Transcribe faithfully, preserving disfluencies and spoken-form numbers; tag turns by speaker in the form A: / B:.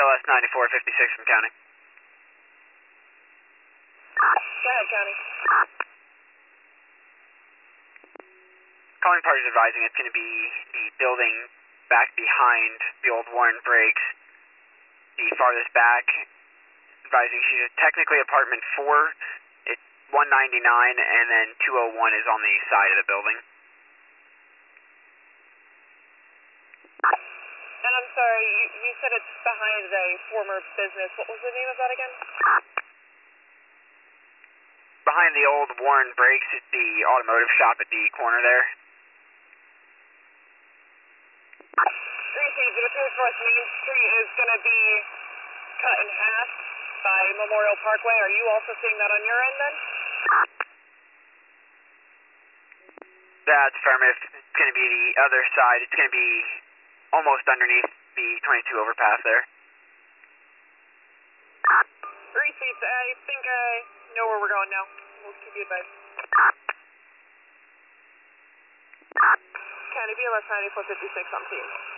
A: L S ninety-four fifty-six from County.
B: Go ahead, County.
A: Calling parties advising it's going to be the building back behind the old Warren Briggs, the farthest back. Advising she's technically apartment four, it's one ninety-nine, and then two oh one is on the side of the building.
B: And I'm sorry, you, you said it's behind a former business. What was the name of that again?
A: Behind the old Warren Briggs is the automotive shop at the corner there.
B: Receive, it appears for us Main Street is going to be cut in half by Memorial Parkway. Are you also seeing that on your end then?
A: That's affirmative. It's going to be the other side. It's going to be almost underneath the twenty-two overpass there.
B: Receive, I think I know where we're going now. We'll keep you advised. County B L S ninety-four fifty-six on scene.